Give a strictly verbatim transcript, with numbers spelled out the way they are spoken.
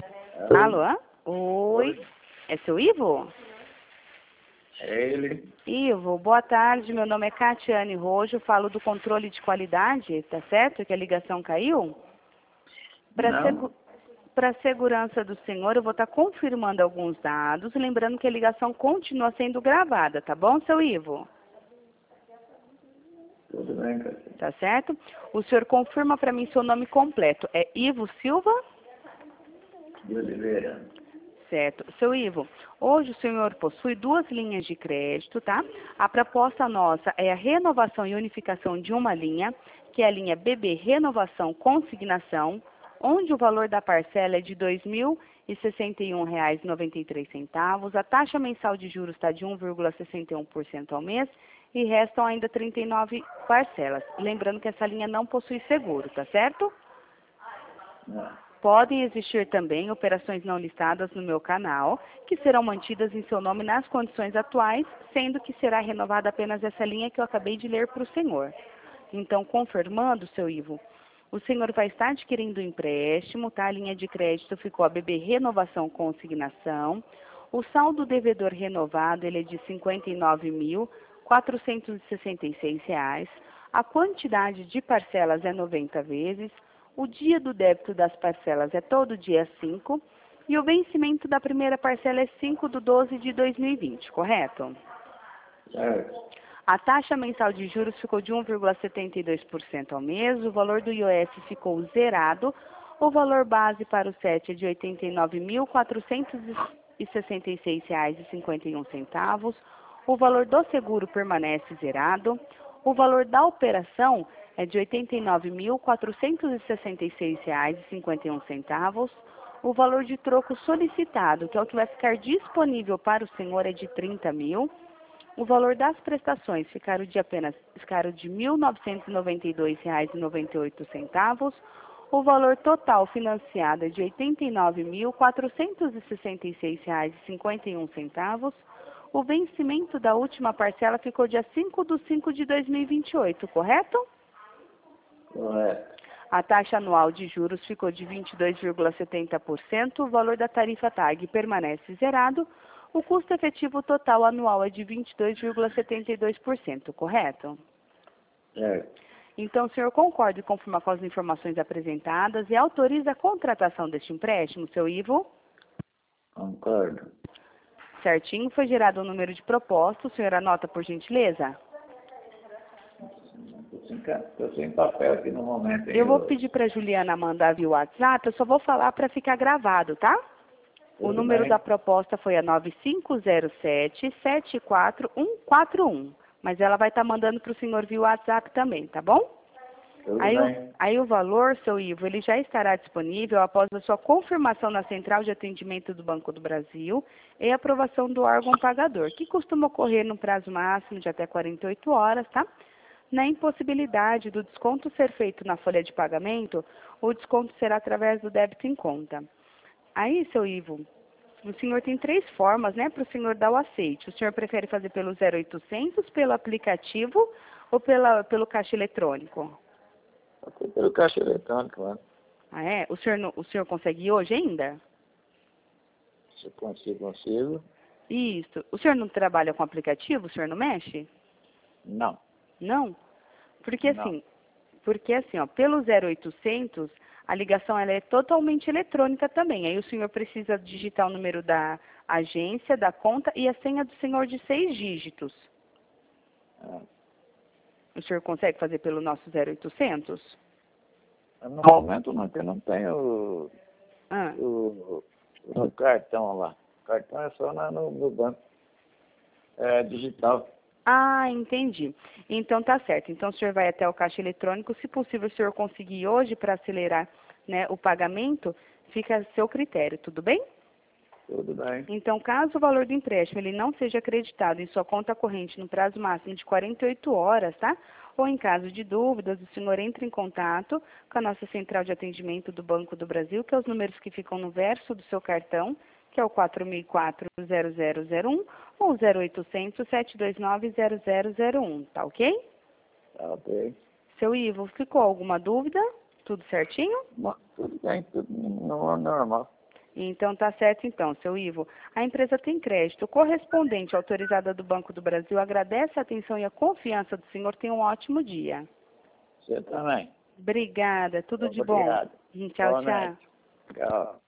Alô? Alô? Oi. Oi. É seu Ivo? É ele. Ivo, boa tarde. Meu nome é Catiane Rojo. Falo do controle de qualidade, tá certo? Que a ligação caiu? Para segu... Para segurança do senhor, eu vou estar confirmando alguns dados, lembrando que a ligação continua sendo gravada, tá bom, seu Ivo? Tudo bem, cara. Tá certo? O senhor confirma para mim seu nome completo. É Ivo Silva? De Oliveira. Certo. Seu Ivo, hoje o senhor possui duas linhas de crédito, tá? A proposta nossa é a renovação e unificação de uma linha, que é a linha B B Renovação Consignação, onde o valor da parcela é de dois mil e sessenta e um reais e noventa e três centavos, a taxa mensal de juros está de um vírgula sessenta e um por cento ao mês e restam ainda trinta e nove parcelas. Lembrando que essa linha não possui seguro, tá certo? Não. Podem existir também operações não listadas no meu canal, que serão mantidas em seu nome nas condições atuais, sendo que será renovada apenas essa linha que eu acabei de ler para o senhor. Então, confirmando, seu Ivo, o senhor vai estar adquirindo um empréstimo, tá? A linha de crédito ficou a B B Renovação Consignação. O saldo devedor renovado, ele é de cinquenta e nove mil, quatrocentos e sessenta e seis reais. A quantidade de parcelas é noventa vezes. O dia do débito das parcelas é todo dia cinco e o vencimento da primeira parcela é cinco de doze de dois mil e vinte, correto? Certo. A taxa mensal de juros ficou de um vírgula setenta e dois por cento ao mês, o valor do I O F ficou zerado, o valor base para o S E T é de oitenta e nove mil, quatrocentos e sessenta e seis reais e cinquenta e um centavos, o valor do seguro permanece zerado, o valor da operação é de oitenta e nove mil, quatrocentos e sessenta e seis reais e cinquenta e um centavos. O valor de troco solicitado, que é o que vai ficar disponível para o senhor, é de trinta mil. O valor das prestações ficaram de apenas ficaram de mil novecentos e noventa e dois reais e noventa e oito centavos. O valor total financiado é de oitenta e nove mil, quatrocentos e sessenta e seis reais e cinquenta e um centavos. O vencimento da última parcela ficou dia cinco de cinco de dois mil e vinte e oito, correto? Correto. A taxa anual de juros ficou de vinte e dois vírgula setenta por cento, o valor da tarifa T A G permanece zerado, o custo efetivo total anual é de vinte e dois vírgula setenta e dois por cento, correto? Certo. Então, o senhor concorda e confirma com as informações apresentadas e autoriza a contratação deste empréstimo, seu Ivo? Concordo. Certinho, foi gerado o número de proposta, o senhor anota por gentileza? Estou sem, ca- tô sem papel aqui no momento. Hein, Eu vou ô? pedir para a Juliana mandar via WhatsApp, eu só vou falar para ficar gravado, tá? O Tudo número bem. da proposta foi a nove cinco zero sete, sete quatro um quatro um, mas ela vai estar mandando para o senhor via WhatsApp também, tá bom? Tudo Aí o, bem. aí o valor, seu Ivo, ele já estará disponível após a sua confirmação na Central de Atendimento do Banco do Brasil e aprovação do órgão pagador, que costuma ocorrer no prazo máximo de até quarenta e oito horas, tá? Na impossibilidade do desconto ser feito na folha de pagamento, o desconto será através do débito em conta. Aí, seu Ivo, o senhor tem três formas, né, para o senhor dar o aceite. O senhor prefere fazer pelo zero oitocentos, pelo aplicativo ou pela, pelo caixa eletrônico? Aqui pelo caixa eletrônico, né? Ah, é? O senhor, não- o senhor consegue ir hoje ainda? Se consigo, consigo. Isso. O senhor não trabalha com aplicativo? O senhor não mexe? Não. Não? Porque Não. assim, porque assim, ó, pelo zero oitocentos, a ligação ela é totalmente eletrônica também. Aí o senhor precisa digitar o número da agência, da conta e a senha do senhor de seis dígitos. É. O senhor consegue fazer pelo nosso zero oitocentos? No momento não, porque eu não tenho Ah, o, o, o cartão lá. O cartão é só na, no, no banco. É digital. ah, entendi. Então tá certo. Então o senhor vai até o caixa eletrônico. Se possível, o senhor conseguir hoje para acelerar, né, o pagamento, fica a seu critério, tudo bem? Tudo bem. Então, caso o valor do empréstimo ele não seja acreditado em sua conta corrente no prazo máximo de quarenta e oito horas, tá? Ou em caso de dúvidas, o senhor entra em contato com a nossa central de atendimento do Banco do Brasil, que é os números que ficam no verso do seu cartão, que é o quatro mil e quatro, zero zero zero um ou zero oitocentos, sete dois nove, zero zero zero um, tá ok? Tá ok. Seu Ivo, ficou alguma dúvida? Tudo certinho? Bom, tudo bem, tudo no- normal. Então, tá certo então, seu Ivo. A empresa Tem Crédito, correspondente autorizada do Banco do Brasil, agradece a atenção e a confiança do senhor. Tenha um ótimo dia. Você também. Obrigada, tudo de bom. Obrigado. Tchau, tchau. Igualmente. Tchau.